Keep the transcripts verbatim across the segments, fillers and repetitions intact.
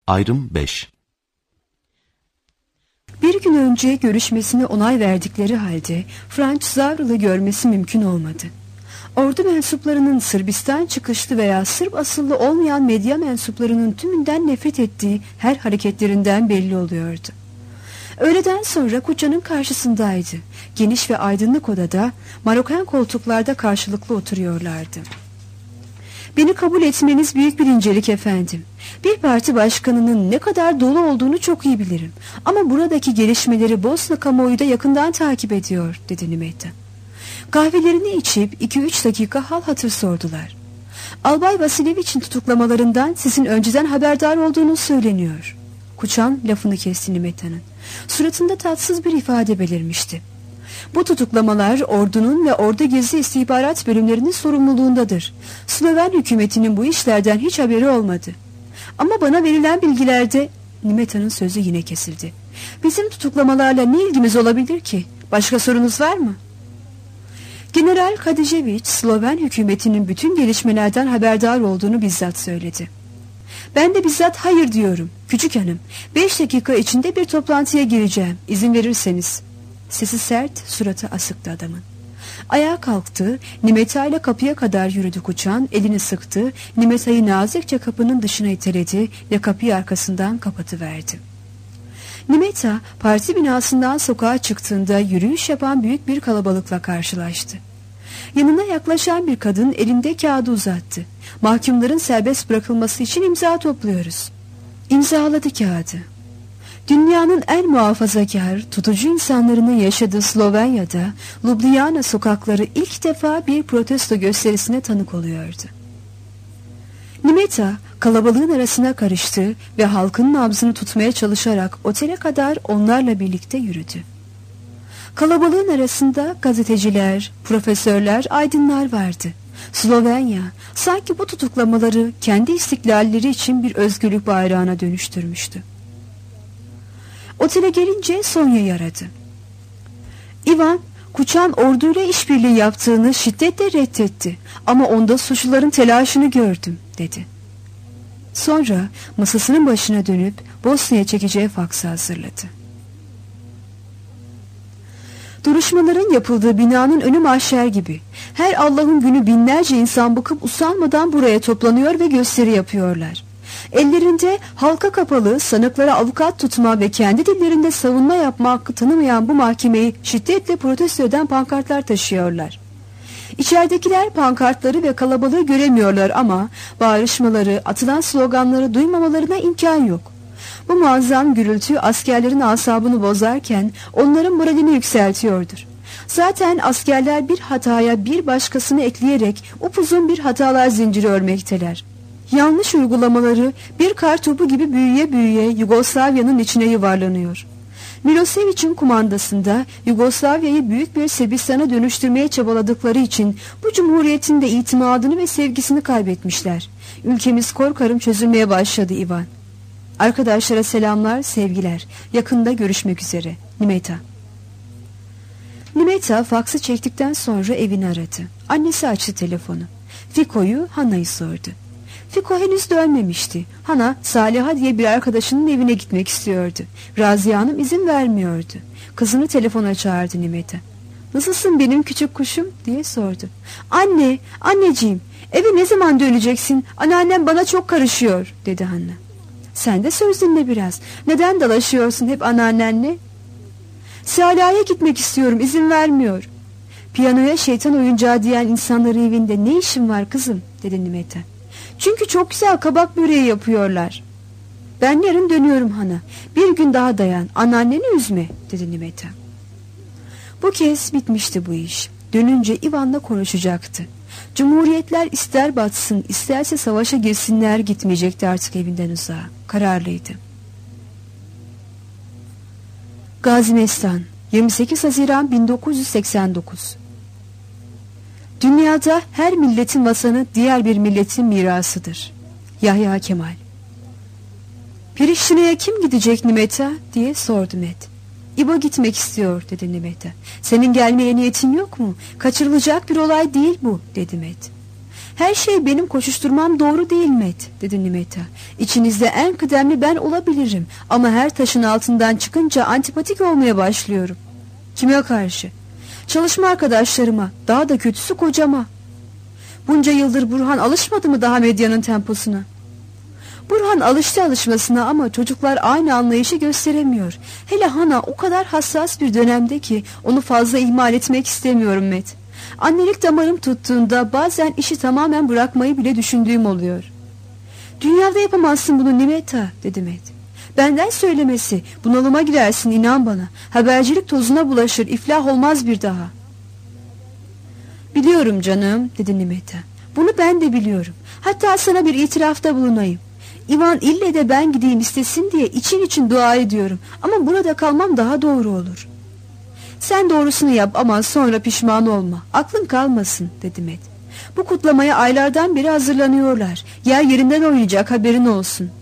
Ayrım beş. Bir gün önce görüşmesine onay verdikleri halde Franz Zavral'ı görmesi mümkün olmadı. Ordu mensuplarının Sırbistan çıkışlı veya Sırp asıllı olmayan medya mensuplarının tümünden nefret ettiği her hareketlerinden belli oluyordu. Öğleden sonra Kuça'nın karşısındaydı. Geniş ve aydınlık odada Marokan koltuklarda karşılıklı oturuyorlardı. "Beni kabul etmeniz büyük bir incelik efendim. Bir parti başkanının ne kadar dolu olduğunu çok iyi bilirim. Ama buradaki gelişmeleri Bosna kamuoyu da yakından takip ediyor," dedi Nimeta. Kahvelerini içip iki üç dakika hal hatır sordular. "Albay Vasilevich'in tutuklamalarından sizin önceden haberdar olduğunuz söyleniyor." Kuçan lafını kesti Nimeta'nın. Suratında tatsız bir ifade belirmişti. "Bu tutuklamalar ordunun ve ordu gizli istihbarat bölümlerinin sorumluluğundadır. Sloven hükümetinin bu işlerden hiç haberi olmadı. Ama bana verilen bilgilerde..." Nimeta'nın sözü yine kesildi. "Bizim tutuklamalarla ne ilgimiz olabilir ki? Başka sorunuz var mı?" General Kadijeviç, Sloven hükümetinin bütün gelişmelerden haberdar olduğunu bizzat söyledi. "Ben de bizzat hayır diyorum. Küçük hanım, beş dakika içinde bir toplantıya gireceğim, izin verirseniz." Sesi sert, suratı asıktı adamın. Ayağa kalktı, Nimeta ile kapıya kadar yürüdü Kuçan, elini sıktı, Nimeta'yı nazikçe kapının dışına iteledi ve kapıyı arkasından kapatıverdi. Nimeta, parti binasından sokağa çıktığında yürüyüş yapan büyük bir kalabalıkla karşılaştı. Yanına yaklaşan bir kadın elinde kağıdı uzattı. "Mahkumların serbest bırakılması için imza topluyoruz." İmzaladı kağıdı. Dünyanın en muhafazakar, tutucu insanların yaşadığı Slovenya'da Ljubljana sokakları ilk defa bir protesto gösterisine tanık oluyordu. Nimeta kalabalığın arasına karıştı ve halkın nabzını tutmaya çalışarak otele kadar onlarla birlikte yürüdü. Kalabalığın arasında gazeteciler, profesörler, aydınlar vardı. Slovenya sanki bu tutuklamaları kendi istiklalleri için bir özgürlük bayrağına dönüştürmüştü. Otele gelince Sonya'yı aradı. "İvan, Kuçan orduyla işbirliği yaptığını şiddetle reddetti ama onda suçluların telaşını gördüm," dedi. Sonra masasının başına dönüp Bosna'ya çekeceği faksı hazırladı. Duruşmaların yapıldığı binanın önü mahşer gibi. Her Allah'ın günü binlerce insan bıkıp usanmadan buraya toplanıyor ve gösteri yapıyorlar. Ellerinde halka kapalı, sanıklara avukat tutma ve kendi dillerinde savunma yapma hakkı tanımayan bu mahkemeyi şiddetle protesto eden pankartlar taşıyorlar. İçeridekiler pankartları ve kalabalığı göremiyorlar ama bağırışmaları, atılan sloganları duymamalarına imkan yok. Bu muazzam gürültü askerlerin asabını bozarken onların moralini yükseltiyordur. Zaten askerler bir hataya bir başkasını ekleyerek upuzun bir hatalar zinciri örmekteler. Yanlış uygulamaları bir kar topu gibi büyüye büyüye Yugoslavya'nın içine yuvarlanıyor. Milosevic'in kumandasında Yugoslavya'yı büyük bir Sırbistan'a dönüştürmeye çabaladıkları için bu cumhuriyetin de itimadını ve sevgisini kaybetmişler. Ülkemiz korkarım çözülmeye başladı İvan. Arkadaşlara selamlar, sevgiler. Yakında görüşmek üzere. Nimeta. Nimeta faksı çektikten sonra evini aradı. Annesi açtı telefonu. Fiko'yu, Hana'yı sordu. Fiko henüz dönmemişti. Hana, Saliha diye bir arkadaşının evine gitmek istiyordu. Raziye Hanım izin vermiyordu. Kızını telefona çağırdı Nimeta. "Nasılsın benim küçük kuşum?" diye sordu. "Anne, anneciğim, eve ne zaman döneceksin? Anneannem bana çok karışıyor," dedi Hanna. "Sen de söz dinle biraz. Neden dalaşıyorsun hep anneannenle?" "Saliha'ya gitmek istiyorum, izin vermiyor." "Piyanoya şeytan oyuncağı diyen insanların evinde ne işin var kızım?" dedi Nimeta. "Çünkü çok güzel kabak böreği yapıyorlar." "Ben yarın dönüyorum Hana. Bir gün daha dayan. Anneanneni üzme," dedi Nimeta. Bu kez bitmişti bu iş. Dönünce Ivan'la konuşacaktı. Cumhuriyetler ister batsın isterse savaşa girsinler gitmeyecekti artık evinden uzağa. Kararlıydı. Gazimestan, yirmi sekiz Haziran bin dokuz yüz seksen dokuz. Dünyada her milletin vatanı diğer bir milletin mirasıdır. Yahya Kemal. "Priştine'ye kim gidecek Nimeta?" diye sordu Met. "İbo gitmek istiyor," dedi Nimeta. "Senin gelmeye niyetin yok mu? Kaçırılacak bir olay değil bu," dedi Met. Her şey benim koşuşturmam doğru değil Met, dedi Nimeta. İçinizde en kıdemli ben olabilirim ama her taşın altından çıkınca antipatik olmaya başlıyorum. Kime karşı? Çalışma arkadaşlarıma, daha da kötüsü kocama. Bunca yıldır Burhan alışmadı mı daha medyanın temposuna? Burhan alıştı alışmasına ama çocuklar aynı anlayışı gösteremiyor. Hele Hana o kadar hassas bir dönemde ki onu fazla ihmal etmek istemiyorum Met. Annelik damarım tuttuğunda bazen işi tamamen bırakmayı bile düşündüğüm oluyor. Dünyada yapamazsın bunu Nimeta, dedi Met. Benden söylemesi, bunalıma girersin inan bana. Habercilik tozuna bulaşır, iflah olmaz bir daha. Biliyorum canım, dedi Nimeta. Bunu ben de biliyorum. Hatta sana bir itirafta bulunayım. İvan ille de ben gideyim istesin diye için için dua ediyorum. Ama burada kalmam daha doğru olur. Sen doğrusunu yap ama sonra pişman olma. Aklın kalmasın, dedi Met. Bu kutlamaya aylardan beri hazırlanıyorlar. Yer yerinden oynayacak, haberin olsun.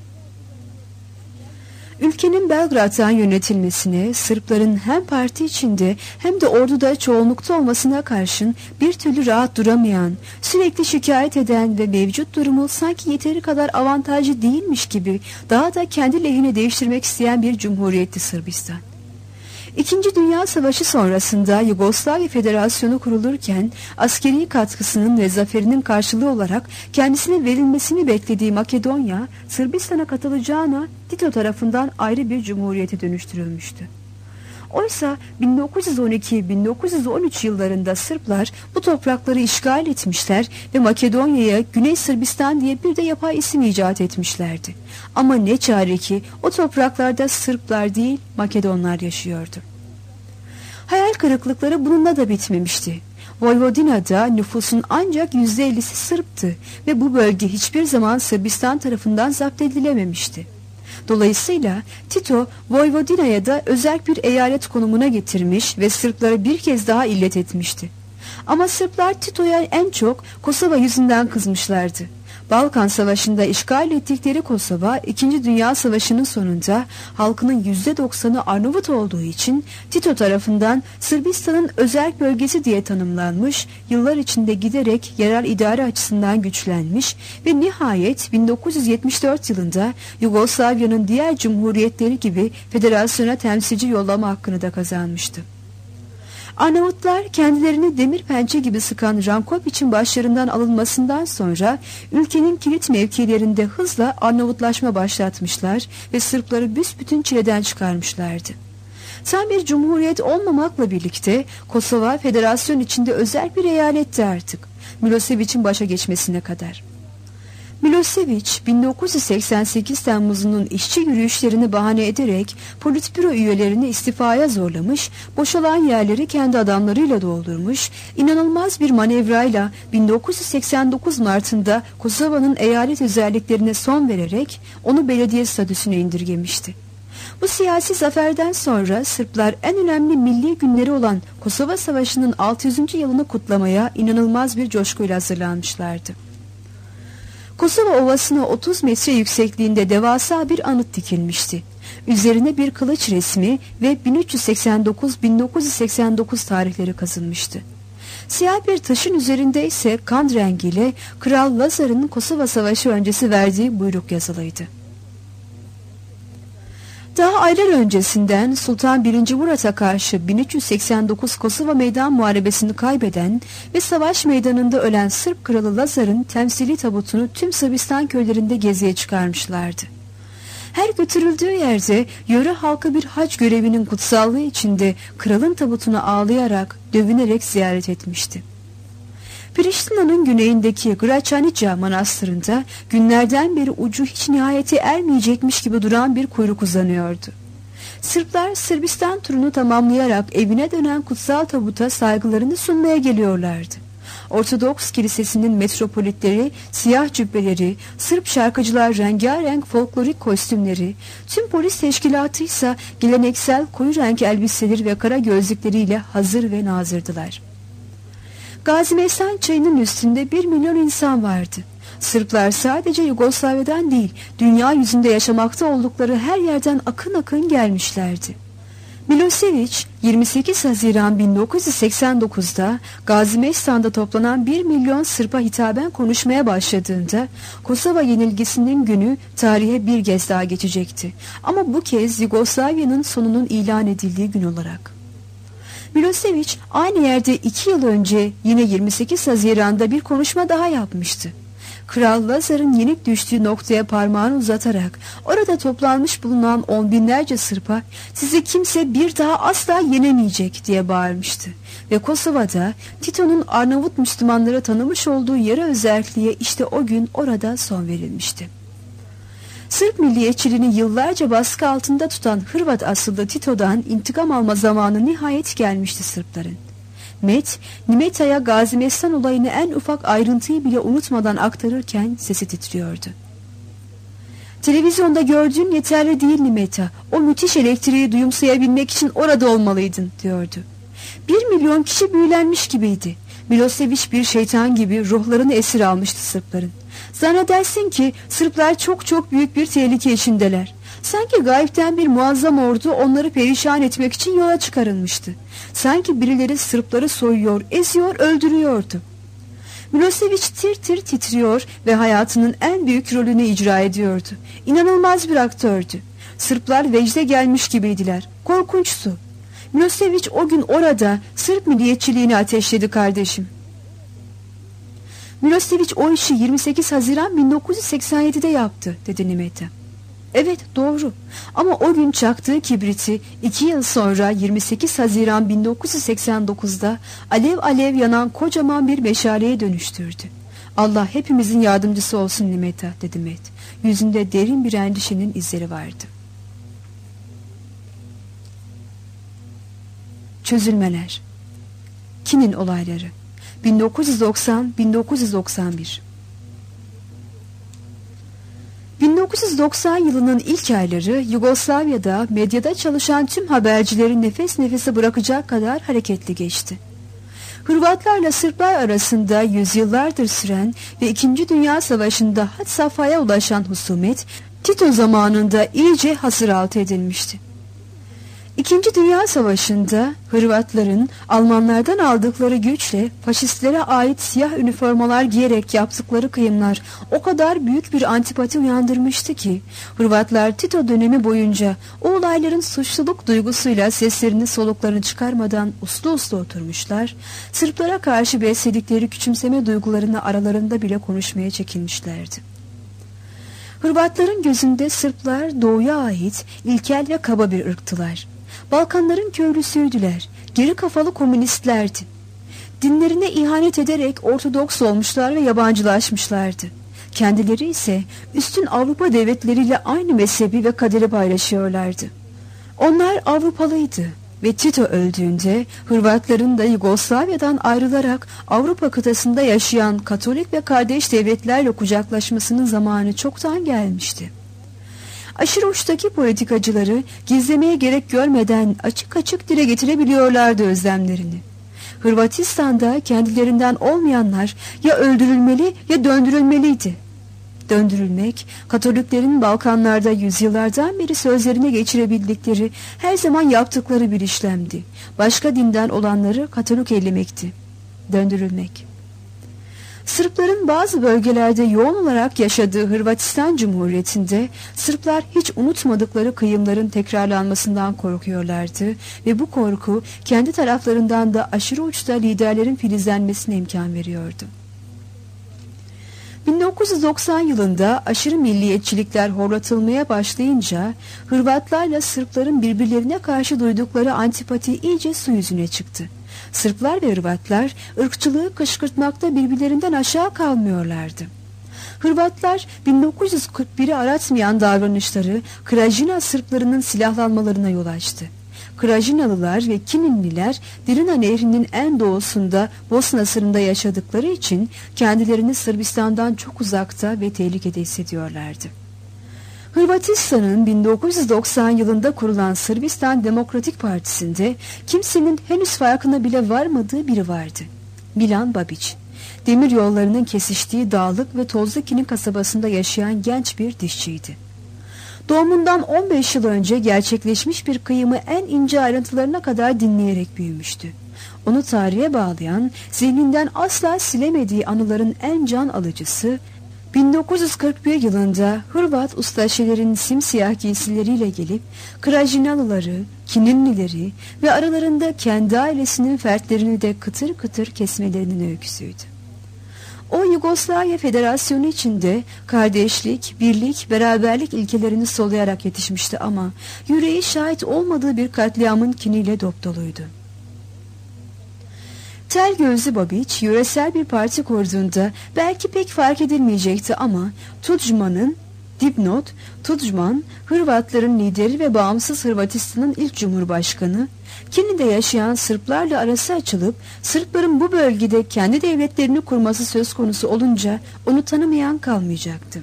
Ülkenin Belgrad'dan yönetilmesine, Sırpların hem parti içinde hem de orduda çoğunlukta olmasına karşın bir türlü rahat duramayan, sürekli şikayet eden ve mevcut durumu sanki yeteri kadar avantajlı değilmiş gibi daha da kendi lehine değiştirmek isteyen bir cumhuriyetti Sırbistan. İkinci Dünya Savaşı sonrasında Yugoslavya Federasyonu kurulurken askeri katkısının ve zaferinin karşılığı olarak kendisine verilmesini beklediği Makedonya, Sırbistan'a katılacağına Tito tarafından ayrı bir cumhuriyete dönüştürülmüştü. Oysa bin dokuz yüz on iki bin dokuz yüz on üç yıllarında Sırplar bu toprakları işgal etmişler ve Makedonya'ya Güney Sırbistan diye bir de yapay isim icat etmişlerdi. Ama ne çare ki o topraklarda Sırplar değil Makedonlar yaşıyordu. Hayal kırıklıkları bununla da bitmemişti. Vojvodina'da nüfusun ancak yüzde ellisi Sırptı ve bu bölge hiçbir zaman Sırbistan tarafından zapt edilememişti. Dolayısıyla Tito Vojvodina'ya da özel bir eyalet konumuna getirmiş ve Sırplara bir kez daha illet etmişti. Ama Sırplar Tito'ya en çok Kosova yüzünden kızmışlardı. Balkan Savaşı'nda işgal ettikleri Kosova, İkinci Dünya Savaşı'nın sonunda halkının yüzde doksanı Arnavut olduğu için Tito tarafından Sırbistan'ın özel bölgesi diye tanımlanmış, yıllar içinde giderek yerel idare açısından güçlenmiş ve nihayet bin dokuz yüz yetmiş dört yılında Yugoslavya'nın diğer cumhuriyetleri gibi federasyona temsilci yollama hakkını da kazanmıştı. Arnavutlar kendilerini demir pençe gibi sıkan Ranković'in başlarından alınmasından sonra ülkenin kilit mevkilerinde hızla Arnavutlaşma başlatmışlar ve Sırpları büsbütün çileden çıkarmışlardı. Tam bir cumhuriyet olmamakla birlikte Kosova federasyon içinde özel bir eyaletti artık, Milosevic'in başa geçmesine kadar. Milosevic bin dokuz yüz seksen sekiz Temmuz'unun işçi yürüyüşlerini bahane ederek politbüro üyelerini istifaya zorlamış, boşalan yerleri kendi adamlarıyla doldurmuş, inanılmaz bir manevrayla bin dokuz yüz seksen dokuz Mart'ında Kosova'nın eyalet özelliklerine son vererek onu belediye statüsüne indirgemişti. Bu siyasi zaferden sonra Sırplar en önemli milli günleri olan Kosova Savaşı'nın altı yüzüncü yılını kutlamaya inanılmaz bir coşkuyla hazırlanmışlardı. Kosova Ovası'na otuz metre yüksekliğinde devasa bir anıt dikilmişti. Üzerine bir kılıç resmi ve bin üç yüz seksen dokuz bin dokuz yüz seksen dokuz tarihleri kazınmıştı. Siyah bir taşın üzerinde ise kan rengiyle Kral Lazar'ın Kosova Savaşı öncesi verdiği buyruk yazılıydı. Daha aylar öncesinden Sultan birinci Murat'a karşı bin üç yüz seksen dokuz Kosova Meydan Muharebesi'ni kaybeden ve savaş meydanında ölen Sırp kralı Lazar'ın temsili tabutunu tüm Sırbistan köylerinde geziye çıkarmışlardı. Her götürüldüğü yerde yöre halkı bir hac görevinin kutsallığı içinde kralın tabutunu ağlayarak, dövünerek ziyaret etmişti. Priştina'nın güneyindeki Gračanica manastırında günlerden beri ucu hiç nihayete ermeyecekmiş gibi duran bir kuyruk uzanıyordu. Sırplar Sırbistan turunu tamamlayarak evine dönen kutsal tabuta saygılarını sunmaya geliyorlardı. Ortodoks kilisesinin metropolitleri, siyah cübbeleri, Sırp şarkıcılar rengarenk folklorik kostümleri, tüm polis teşkilatı ise geleneksel koyu renk elbiseleri ve kara gözlükleriyle hazır ve nazırdılar. Gazi Meysan çayının üstünde bir milyon insan vardı. Sırplar sadece Yugoslavya'dan değil, dünya yüzünde yaşamakta oldukları her yerden akın akın gelmişlerdi. Milošević yirmi sekiz Haziran bin dokuz yüz seksen dokuz'da Gazimeystan'da toplanan bir milyon Sırp'a hitaben konuşmaya başladığında Kosova yenilgisinin günü tarihe bir kez daha geçecekti. Ama bu kez Yugoslavya'nın sonunun ilan edildiği gün olarak. Milošević aynı yerde iki yıl önce yine yirmi sekiz Haziran'da bir konuşma daha yapmıştı. Kral Lazar'ın yenik düştüğü noktaya parmağını uzatarak orada toplanmış bulunan on binlerce Sırp'a sizi kimse bir daha asla yenemeyecek diye bağırmıştı. Ve Kosova'da Tito'nun Arnavut Müslümanlara tanımış olduğu yarı özerkliğe işte o gün orada son verilmişti. Sırp milliyetçiliğini yıllarca baskı altında tutan Hırvat asıllı Tito'dan intikam alma zamanı nihayet gelmişti Sırpların. Met, Nimeta'ya Gazimestan olayını en ufak ayrıntıyı bile unutmadan aktarırken sesi titriyordu. Televizyonda gördüğün yeterli değil Nimeta. O müthiş elektriği duyumsayabilmek için orada olmalıydın diyordu. Bir milyon kişi büyülenmiş gibiydi. Milošević bir şeytan gibi ruhlarını esir almıştı Sırpların. Zannedersin ki Sırplar çok çok büyük bir tehlike içindeler. Sanki gayipten bir muazzam ordu onları perişan etmek için yola çıkarılmıştı. Sanki birileri Sırpları soyuyor, eziyor, öldürüyordu. Milošević tir tir titriyor ve hayatının en büyük rolünü icra ediyordu. İnanılmaz bir aktördü. Sırplar vecde gelmiş gibiydiler. Korkunçtu. Milošević o gün orada Sırp milliyetçiliğini ateşledi kardeşim. Milošević o işi yirmi sekiz Haziran bin dokuz yüz seksen yedi'de yaptı dedi Nimeta. Evet doğru ama o gün çaktığı kibriti iki yıl sonra yirmi sekiz Haziran bin dokuz yüz seksen dokuz'da alev alev yanan kocaman bir meşaleye dönüştürdü. Allah hepimizin yardımcısı olsun Nimeta dedi Met. Yüzünde derin bir endişenin izleri vardı. Çözülmeler. Kinin olayları bin dokuz yüz doksan - bin dokuz yüz doksan bir. bin dokuz yüz doksan yılının ilk ayları Yugoslavya'da medyada çalışan tüm habercileri nefes nefese bırakacak kadar hareketli geçti. Hırvatlarla Sırplar arasında yüzyıllardır süren ve İkinci Dünya Savaşı'nda had safhaya ulaşan husumet Tito zamanında iyice hasıraltı edilmişti. İkinci Dünya Savaşı'nda Hırvatların Almanlardan aldıkları güçle faşistlere ait siyah üniformalar giyerek yaptıkları kıyımlar o kadar büyük bir antipati uyandırmıştı ki Hırvatlar Tito dönemi boyunca o olayların suçluluk duygusuyla seslerini soluklarını çıkarmadan uslu uslu oturmuşlar, Sırplara karşı besledikleri küçümseme duygularını aralarında bile konuşmaya çekinmişlerdi. Hırvatların gözünde Sırplar doğuya ait ilkel ve kaba bir ırktılar. Balkanların köylüsüydüler, geri kafalı komünistlerdi. Dinlerine ihanet ederek Ortodoks olmuşlar ve yabancılaşmışlardı. Kendileri ise üstün Avrupa devletleriyle aynı mezhebi ve kaderi paylaşıyorlardı. Onlar Avrupalıydı ve Tito öldüğünde Hırvatların da Yugoslavya'dan ayrılarak Avrupa kıtasında yaşayan Katolik ve kardeş devletlerle kucaklaşmasının zamanı çoktan gelmişti. Aşırı uçtaki politikacıları gizlemeye gerek görmeden açık açık dile getirebiliyorlardı özlemlerini. Hırvatistan'da kendilerinden olmayanlar ya öldürülmeli ya döndürülmeliydi. Döndürülmek, Katoliklerin Balkanlarda yüzyıllardan beri sözlerine geçirebildikleri, her zaman yaptıkları bir işlemdi. Başka dinden olanları Katolik eylemekti. Döndürülmek. Sırpların bazı bölgelerde yoğun olarak yaşadığı Hırvatistan Cumhuriyeti'nde Sırplar hiç unutmadıkları kıyımların tekrarlanmasından korkuyorlardı ve bu korku kendi taraflarından da aşırı uçta liderlerin filizlenmesine imkan veriyordu. bin dokuz yüz doksan yılında aşırı milliyetçilikler horlatılmaya başlayınca Hırvatlarla Sırpların birbirlerine karşı duydukları antipati iyice su yüzüne çıktı. Sırplar ve Hırvatlar ırkçılığı kışkırtmakta birbirlerinden aşağı kalmıyorlardı. Hırvatlar bin dokuz yüz kırk bir'i aratmayan davranışları Krajina Sırplarının silahlanmalarına yol açtı. Krajinalılar ve Kininliler Drina Nehri'nin en doğusunda Bosna sınırında yaşadıkları için kendilerini Sırbistan'dan çok uzakta ve tehlikede hissediyorlardı. Hırvatistan'ın bin dokuz yüz doksan yılında kurulan Sırbistan Demokratik Partisi'nde kimsenin henüz farkına bile varmadığı biri vardı. Milan Babić. Demir yollarının kesiştiği dağlık ve tozlu Kinin kasabasında yaşayan genç bir dişçiydi. Doğumundan on beş yıl önce gerçekleşmiş bir kıyımı en ince ayrıntılarına kadar dinleyerek büyümüştü. Onu tarihe bağlayan, zihninden asla silemediği anıların en can alıcısı, bin dokuz yüz kırk bir yılında Hırvat ustaşelerin simsiyah giysileriyle gelip Krajinalıları, Kininlileri ve aralarında kendi ailesinin fertlerini de kıtır kıtır kesmelerinin öyküsüydü. O Yugoslavya Federasyonu içinde kardeşlik, birlik, beraberlik ilkelerini soluyarak yetişmişti ama yüreği şahit olmadığı bir katliamın kiniyle dopdoluydu. Tel gözlü Babiç yöresel bir parti kurduğunda belki pek fark edilmeyecekti ama Tudjman'ın dipnot, Tudjman, Hırvatların lideri ve bağımsız Hırvatistan'ın ilk cumhurbaşkanı, Kini'de yaşayan Sırplarla arası açılıp Sırpların bu bölgede kendi devletlerini kurması söz konusu olunca onu tanımayan kalmayacaktı.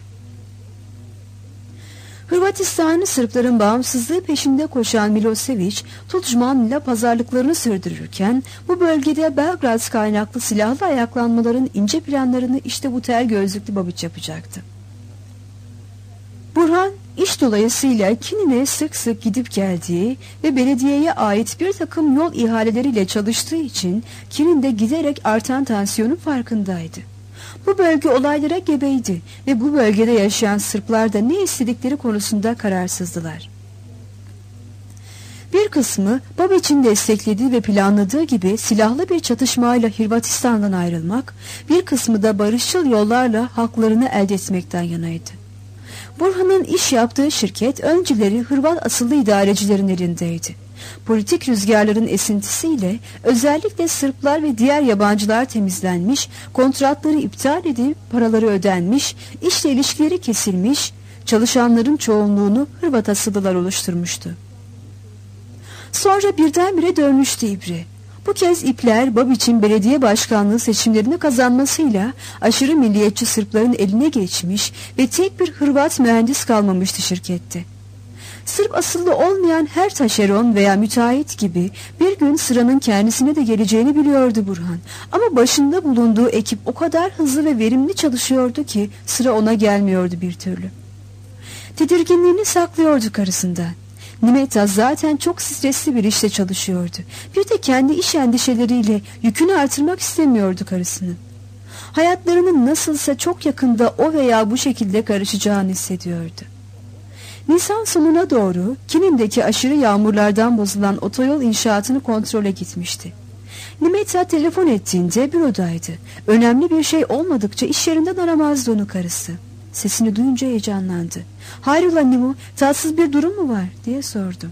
Hırvatistanlı Sırpların bağımsızlığı peşinde koşan Milosevic, Tudjman'la pazarlıklarını sürdürürken bu bölgede Belgrad kaynaklı silahlı ayaklanmaların ince planlarını işte bu tel gözlüklü Babiç yapacaktı. Burhan iş dolayısıyla Kinin'e sık sık gidip geldiği ve belediyeye ait bir takım yol ihaleleriyle çalıştığı için Kinin'de giderek artan tansiyonun farkındaydı. Bu bölge olaylara gebeydi ve bu bölgede yaşayan Sırplar da ne istedikleri konusunda kararsızdılar. Bir kısmı Babiç'in desteklediği ve planladığı gibi silahlı bir çatışmayla Hırvatistan'dan ayrılmak, bir kısmı da barışçıl yollarla haklarını elde etmekten yanaydı. Burhan'ın iş yaptığı şirket önceleri Hırvat asıllı idarecilerin elindeydi. Politik rüzgarların esintisiyle özellikle Sırplar ve diğer yabancılar temizlenmiş, kontratları iptal edip paraları ödenmiş, işle ilişkileri kesilmiş, çalışanların çoğunluğunu Hırvat asıllılar oluşturmuştu. Sonra birdenbire dönmüştü ibre. Bu kez ipler Babiç'in belediye başkanlığı seçimlerini kazanmasıyla aşırı milliyetçi Sırpların eline geçmiş ve tek bir Hırvat mühendis kalmamıştı şirkette. Sırp asıllı olmayan her taşeron veya müteahhit gibi bir gün sıranın kendisine de geleceğini biliyordu Burhan. Ama başında bulunduğu ekip o kadar hızlı ve verimli çalışıyordu ki sıra ona gelmiyordu bir türlü. Tedirginliğini saklıyordu karısından. Nimeta zaten çok stresli bir işte çalışıyordu. Bir de kendi iş endişeleriyle yükünü artırmak istemiyordu karısının. Hayatlarının nasılsa çok yakında o veya bu şekilde karışacağını hissediyordu. Nisan sonuna doğru Kinin'deki aşırı yağmurlardan bozulan otoyol inşaatını kontrole gitmişti. Nimeta telefon ettiğinde bürodaydı. Önemli bir şey olmadıkça iş yerinden aramazdı onu karısı. Sesini duyunca heyecanlandı. "Hayrola Nimo, tatsız bir durum mu var?" diye sordu.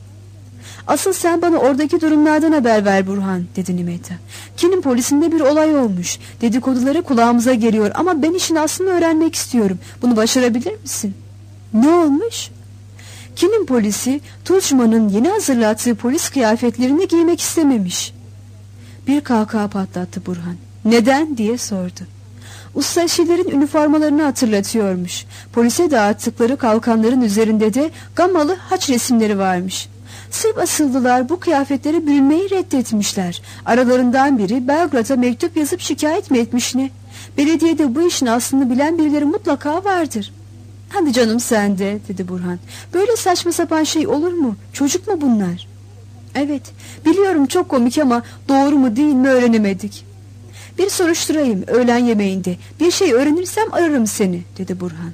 "Asıl sen bana oradaki durumlardan haber ver Burhan," dedi Nimeta. "Kinin polisinde bir olay olmuş. Dedikoduları kulağımıza geliyor ama ben işin aslını öğrenmek istiyorum. Bunu başarabilir misin?" "Ne olmuş?" "Kinin polisi Tudjman'ın yeni hazırlattığı polis kıyafetlerini giymek istememiş." Bir kahkaha patlattı Burhan. "Neden?" diye sordu. Ustaşilerin üniformalarını hatırlatıyormuş. Polise dağıttıkları kalkanların üzerinde de gamalı haç resimleri varmış. Sırp asıllılar bu kıyafetleri bürünmeyi reddetmişler. Aralarından biri Belgrad'a mektup yazıp şikayet mi etmiş ne? Belediyede bu işin aslını bilen birileri mutlaka vardır. "Hadi canım sen de," dedi Burhan. "Böyle saçma sapan şey olur mu? Çocuk mu bunlar?" "Evet, biliyorum çok komik ama doğru mu değil mi öğrenemedik." "Bir soruşturayım öğlen yemeğinde. Bir şey öğrenirsem ararım seni," dedi Burhan.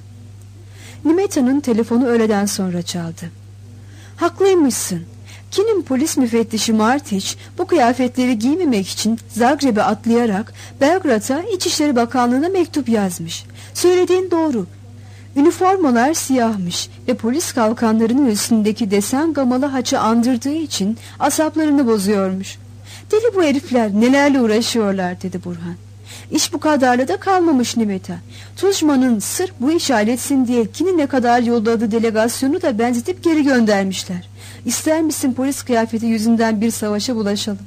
Nimeta'nın telefonu öğleden sonra çaldı. "Haklıymışsın. Kinin polis müfettişi Martiç bu kıyafetleri giymemek için Zagreb'e atlayarak Belgrad'a İçişleri Bakanlığı'na mektup yazmış. Söylediğin doğru. Üniformalar siyahmış ve polis kalkanlarının üstündeki desen gamalı haçı andırdığı için asaplarını bozuyormuş. Deli bu herifler, nelerle uğraşıyorlar," dedi Burhan. "İş bu kadarla da kalmamış Nimeta. Tudjman'ın sırf bu iş halletsin diye Kinin'e kadar yolladığı delegasyonu da benzetip geri göndermişler. İster misin polis kıyafeti yüzünden bir savaşa bulaşalım?"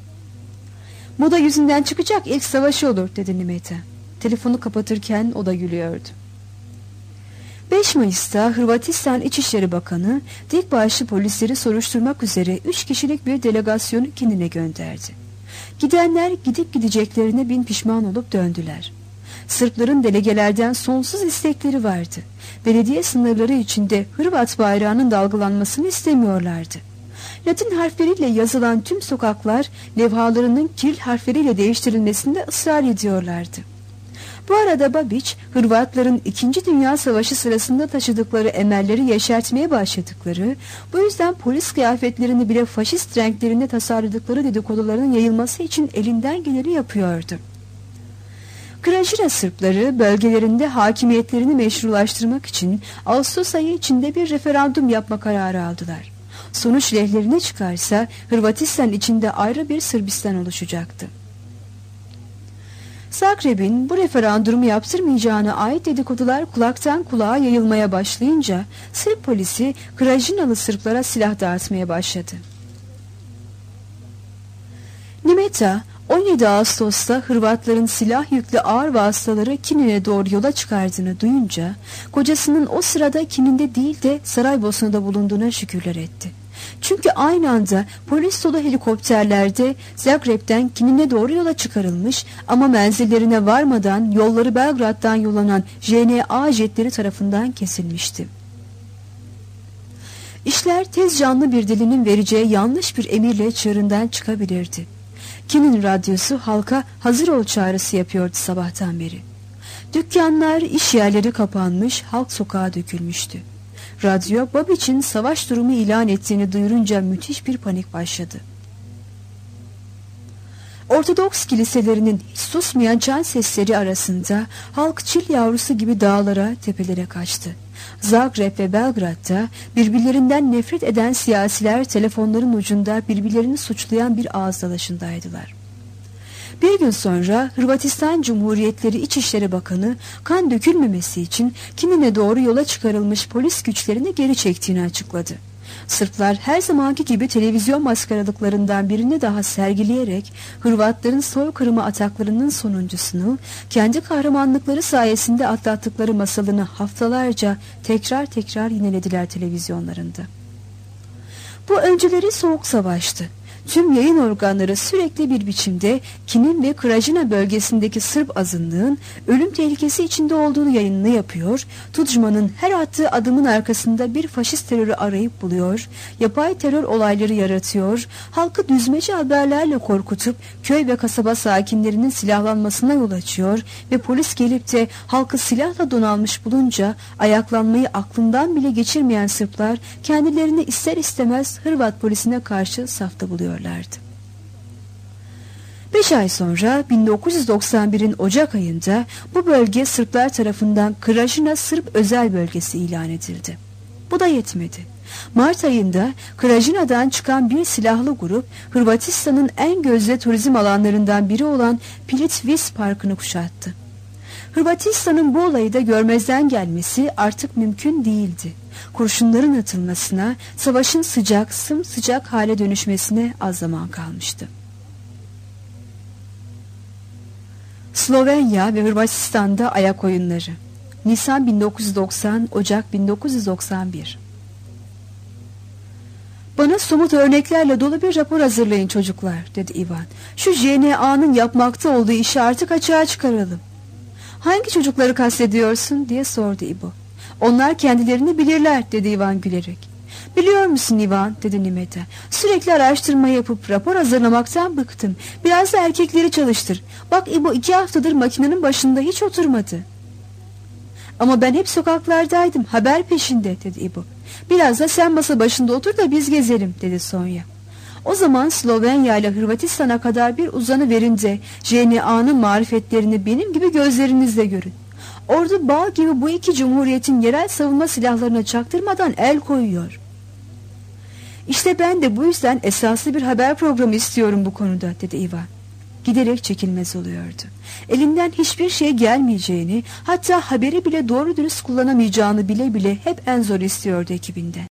"Moda yüzünden çıkacak ilk savaşı olur," dedi Nimeta. Telefonu kapatırken o da gülüyordu. beş Mayıs'ta Hırvatistan İçişleri Bakanı dik başlı polisleri soruşturmak üzere üç kişilik bir delegasyonu Kinin'e gönderdi. Gidenler gidip gideceklerine bin pişman olup döndüler. Sırpların delegelerden sonsuz istekleri vardı. Belediye sınırları içinde Hırvat bayrağının dalgalanmasını istemiyorlardı. Latin harfleriyle yazılan tüm sokaklar levhalarının Kiril harfleriyle değiştirilmesinde ısrar ediyorlardı. Bu arada Babić, Hırvatların İkinci Dünya Savaşı sırasında taşıdıkları emelleri yeşertmeye başladıkları, bu yüzden polis kıyafetlerini bile faşist renklerinde tasarladıkları dedikodularının yayılması için elinden geleni yapıyordu. Krajina Sırpları bölgelerinde hakimiyetlerini meşrulaştırmak için Ağustos ayı içinde bir referandum yapma kararı aldılar. Sonuç lehlerine çıkarsa Hırvatistan içinde ayrı bir Sırbistan oluşacaktı. Zagreb'in bu referandumu yaptırmayacağına ait dedikodular kulaktan kulağa yayılmaya başlayınca Sırp polisi Krajinalı Sırplara silah dağıtmaya başladı. Nimeta on yedi Ağustos'ta Hırvatların silah yüklü ağır vasıtaları Kinin'e doğru yola çıkardığını duyunca kocasının o sırada Kinin'de değil de Saraybosna'da bulunduğuna şükürler etti. Çünkü aynı anda polis dolu helikopterlerde Zagreb'den Kinin'e doğru yola çıkarılmış ama menzillerine varmadan yolları Belgrad'dan yollanan J N A jetleri tarafından kesilmişti. İşler tez canlı bir dilinin vereceği yanlış bir emirle çığırından çıkabilirdi. Kinin radyosu halka hazır ol çağrısı yapıyordu sabahtan beri. Dükkanlar, iş yerleri kapanmış, halk sokağa dökülmüştü. Radyo, Babić'in savaş durumu ilan ettiğini duyurunca müthiş bir panik başladı. Ortodoks kiliselerinin hiç susmayan can sesleri arasında halk çil yavrusu gibi dağlara, tepelere kaçtı. Zagreb ve Belgrad'da birbirlerinden nefret eden siyasiler telefonların ucunda birbirlerini suçlayan bir ağız dalaşındaydılar. Bir gün sonra Hırvatistan Cumhuriyetleri İçişleri Bakanı kan dökülmemesi için Kinin'e doğru yola çıkarılmış polis güçlerini geri çektiğini açıkladı. Sırplar her zamanki gibi televizyon maskaralıklarından birini daha sergileyerek Hırvatların soykırımı ataklarının sonuncusunu kendi kahramanlıkları sayesinde atlattıkları masalını haftalarca tekrar tekrar yinelediler televizyonlarında. Bu önceleri soğuk savaştı. Tüm yayın organları sürekli bir biçimde Kinin ve Krajina bölgesindeki Sırp azınlığın ölüm tehlikesi içinde olduğunu yayınını yapıyor, Tudjman'ın her attığı adımın arkasında bir faşist terörü arayıp buluyor, yapay terör olayları yaratıyor, halkı düzmece haberlerle korkutup köy ve kasaba sakinlerinin silahlanmasına yol açıyor ve polis gelip de halkı silahla donanmış bulunca ayaklanmayı aklından bile geçirmeyen Sırplar kendilerini ister istemez Hırvat polisine karşı safta buluyor. Beş ay sonra bin dokuz yüz doksan birin Ocak ayında bu bölge Sırplar tarafından Krajina Sırp özel bölgesi ilan edildi. Bu da yetmedi. Mart ayında Krajina'dan çıkan bir silahlı grup Hırvatistan'ın en gözde turizm alanlarından biri olan Plitvice Parkı'nı kuşattı. Hırvatistan'ın bu olayı da görmezden gelmesi artık mümkün değildi. Kurşunların atılmasına, savaşın sıcak, sımsıcak hale dönüşmesine az zaman kalmıştı. Slovenya ve Hırvatistan'da ayak oyunları. Nisan bin dokuz yüz doksan, Ocak bin dokuz yüz doksan bir. Bana somut örneklerle dolu bir rapor hazırlayın çocuklar, dedi Ivan. Şu J N A'nın yapmakta olduğu işi artık açığa çıkaralım. Hangi çocukları kastediyorsun diye sordu İbo. Onlar kendilerini bilirler, dedi Ivan gülerek. Biliyor musun Ivan, dedi Nimeta. Sürekli araştırma yapıp rapor hazırlamaktan bıktım. Biraz da erkekleri çalıştır. Bak İbo iki haftadır makinenin başında hiç oturmadı. Ama ben hep sokaklardaydım, haber peşinde, dedi İbo. Biraz da sen masa başında otur da biz gezelim, dedi Sonya. O zaman Slovenya ile Hırvatistan'a kadar bir uzanıverin de J N A'nın marifetlerini benim gibi gözlerinizle görün. Ordu bağ gibi bu iki cumhuriyetin yerel savunma silahlarına çaktırmadan el koyuyor. İşte ben de bu yüzden esaslı bir haber programı istiyorum bu konuda, dedi Ivan. Giderek çekilmez oluyordu. Elinden hiçbir şey gelmeyeceğini, hatta haberi bile doğru dürüst kullanamayacağını bile bile hep en zor istiyordu ekibinden.